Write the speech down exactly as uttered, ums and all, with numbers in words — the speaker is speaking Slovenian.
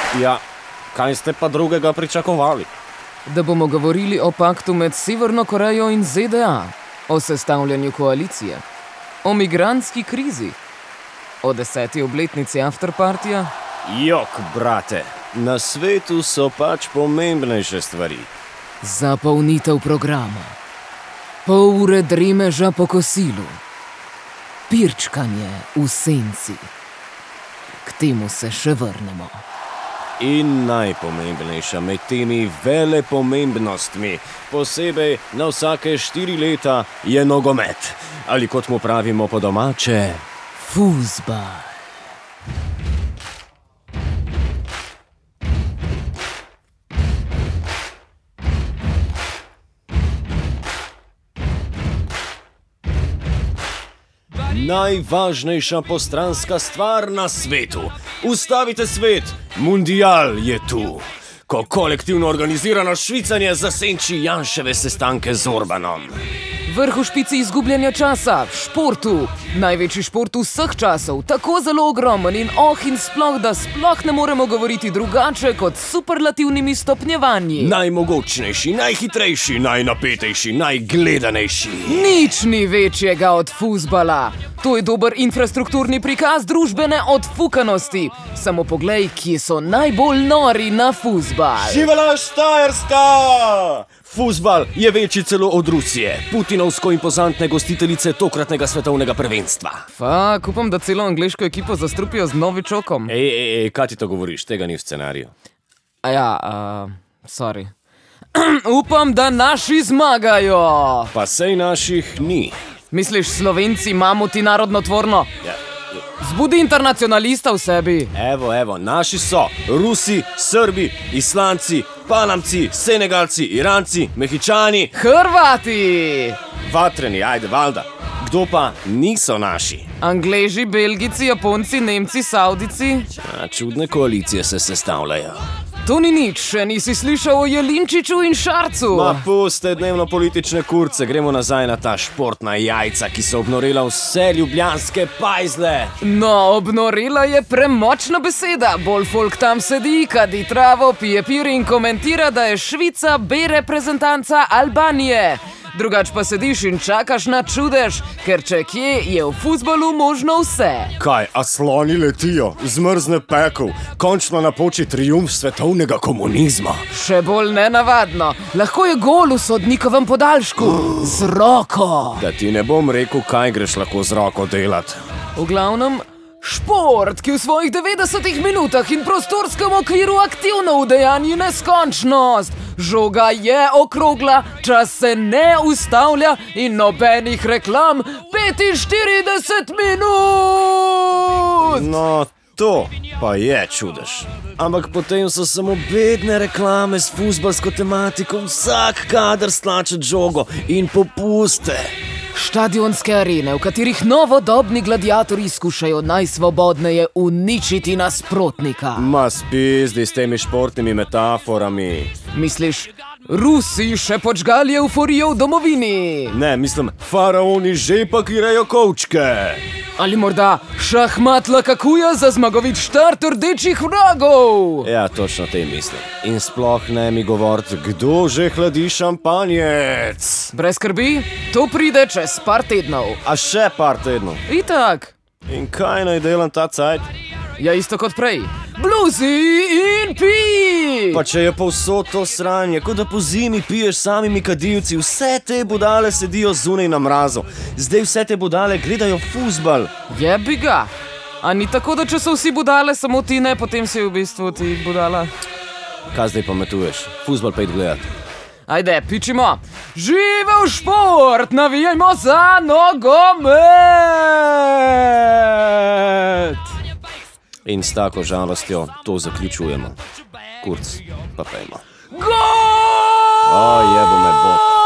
Ja, kaj ste pa drugega pričakovali? Da bomo govorili o paktu med Severno Korejo in Z D A, o sestavljanju koalicije, o migrantski krizi, o deseti obletnici afterpartija. Jok, brate, na svetu so pač pomembnejše stvari. Zapolnitev programa, pol ure dremeža po kosilu, pirčkanje v senci. K temu se še vrnemo. In najpomembnejša med temi velepomembnostmi, posebej na vsake štiri leta, je nogomet. Ali kot mu pravimo po domače, fuzbal. Najvažnejša postranska stvar na svetu. Ustavite svet, mundial je tu. Ko kolektivno organizirano švicanje zasenči Janševe sestanke z Orbanom. Vrh v špici izgubljanja časa, športu. Največji šport vseh časov, tako zelo ogromen in oh in sploh, da sploh ne moremo govoriti drugače kot superlativnimi stopnjevanji. Najmogočnejši, najhitrejši, najnapetejši, najgledanejši. Nič ni večjega od fuzbala. To je dober infrastrukturni prikaz družbene odfukanosti. Samo poglej, kje so najbolj nori na fuzbal. Živala Štajerska! Fuzbal je večji celo od Rusije, putinovsko impozantne gostiteljice tokratnega svetovnega prvenstva. Fak, upam, da celo angleško ekipo zastrupijo z Novičokom. Ej, ej, ej, kaj ti to govoriš? Tega ni v scenariju. A ja, uh, sorry. Upam, da naši zmagajo. Pa sej naših ni. Misliš, Slovenci, mamuti narodnotvorno? Ja. Zbudi internacionalista v sebi. Evo, evo, naši so Rusi, Srbi, Islanci, Panamci, Senegalci, Iranci, Mehičani, Hrvati. Vatreni, ajde, valda. Kdo pa niso naši? Angleži, Belgici, Japonci, Nemci, Saudici. A, čudne koalicije se sestavljajo. To ni nič, še nisi slišal o Jelinčiču in Šarcu. Ma puste dnevno politične kurce, gremo nazaj na ta športna jajca, ki so obnorela vse ljubljanske pajzle. No, obnorela je premočna beseda. Bolj folk tam sedi, kadi travo, pije pir in komentira, da je Švica B reprezentanca Albanije. Drugač pa sediš in čakaš na čudež, ker če kje, je v fuzbalu možno vse. Kaj, a sloni letijo, zmrzne pekel, končno napoči triumf svetovnega komunizma. Še bolj nenavadno, lahko je gol v sodnikovem podaljšku, z roko. Da ti ne bom rekel, kaj greš lahko z roko delat. V glavnem, šport, ki v svojih devetdesetih minutah in prostorskem okviru aktivno udejanji neskončnost. Žoga je okrogla, čas se ne ustavlja in nobenih reklam petinštirideset minut! No, to pa je čudež. Ampak potem so samo bedne reklame s fuzbalsko tematiko, vsak kader stlača žogo in popuste. Štadionske arene, v katerih novodobni gladiatorji skušajo najsvobodneje uničiti nasprotnika. Ma spizdi s temi športnimi metaforami. Misliš, Rusi še počgali euforijo v domovini? Ne, mislim, faraoni že pakirajo kovčke. Ali morda šahmat lakakuja za zmagovit štart rdečih vragov? Ja, točno te mislim. In sploh ne mi govoriti, kdo že hladi šampanjec. Brez skrbi, to pride čez par tednov. A še par tednov. Itak. In kaj naj delam ta cajt? Ja, isto kot prej. Bluzi in pi! Pa če je povsod to sranje, kot da po zimi piješ samimi kadilci, vse te budale sedijo zunaj na mrazu. Zdaj vse te budale gledajo fuzbal. Jebi ga. A ni tako, da če so vsi budale, samo ti ne, potem si v bistvu ti budala? Kaj zdaj pametuješ? Fuzbal pa id gledat. Ajde, pičimo. Živel šport, navijajmo za nogomet! In s tako žalostjo to zaključujemo. Kurc, pa pejmo. Gol! O, jebo me Bog.